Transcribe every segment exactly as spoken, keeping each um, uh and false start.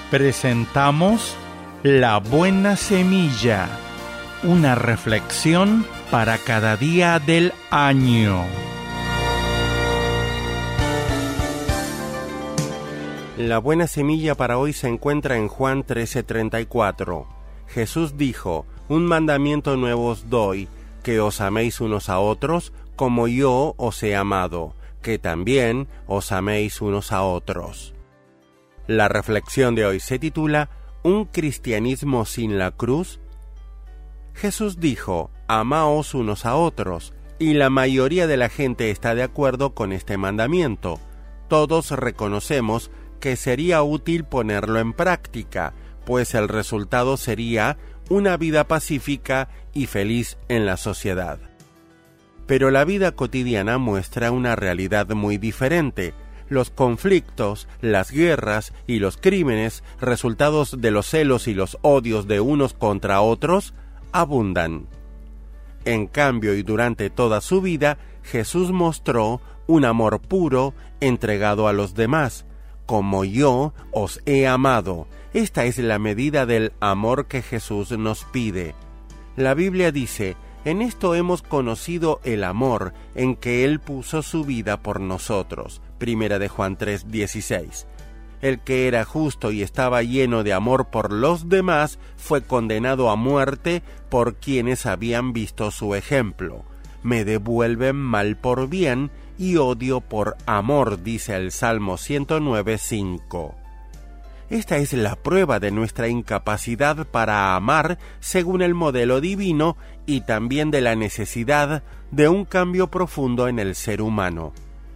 presentamos La Buena Semilla, una reflexión para cada día del año. La buena semilla para hoy se encuentra en Juan trece treinta y cuatro. Jesús dijo: Un mandamiento nuevo os doy, que os améis unos a otros como yo os he amado, que también os améis unos a otros. La reflexión de hoy se titula ¿Un cristianismo sin la cruz? Jesús dijo: amaos unos a otros, y la mayoría de la gente está de acuerdo con este mandamiento. Todos reconocemos que sería útil ponerlo en práctica, pues el resultado sería una vida pacífica y feliz en la sociedad. Pero la vida cotidiana muestra una realidad muy diferente. Los conflictos, las guerras y los crímenes, resultados de los celos y los odios de unos contra otros, abundan. En cambio, y durante toda su vida, Jesús mostró un amor puro, entregado a los demás, como yo os he amado. Esta es la medida del amor que Jesús nos pide. La Biblia dice: en esto hemos conocido el amor, en que Él puso su vida por nosotros. Primera de Juan tres dieciséis. El que era justo y estaba lleno de amor por los demás fue condenado a muerte por quienes habían visto su ejemplo. Me devuelven mal por bien y odio por amor, dice el Salmo ciento nueve cinco. Esta es la prueba de nuestra incapacidad para amar según el modelo divino y también de la necesidad de un cambio profundo en el ser humano.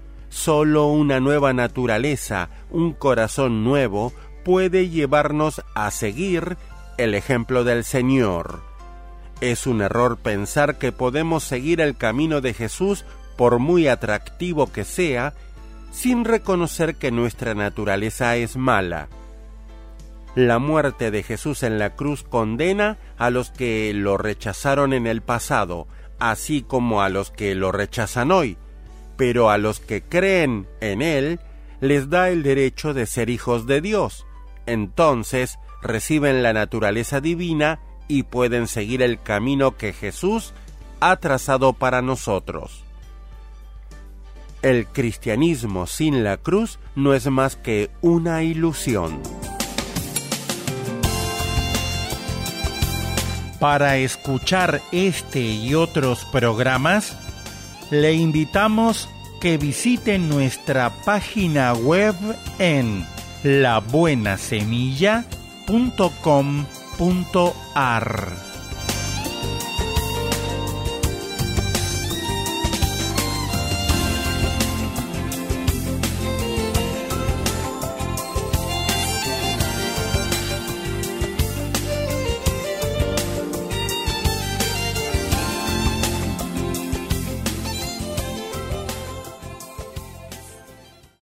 Solo una nueva naturaleza, un corazón nuevo, puede llevarnos a seguir el ejemplo del Señor. Es un error pensar que podemos seguir el camino de Jesús, por muy atractivo que sea, sin reconocer que nuestra naturaleza es mala. La muerte de Jesús en la cruz condena a los que lo rechazaron en el pasado, así como a los que lo rechazan hoy. Pero a los que creen en Él, les da el derecho de ser hijos de Dios. Entonces reciben la naturaleza divina y pueden seguir el camino que Jesús ha trazado para nosotros. El cristianismo sin la cruz no es más que una ilusión. Para escuchar este y otros programas, le invitamos que visite nuestra página web en la buena semilla punto com punto a r.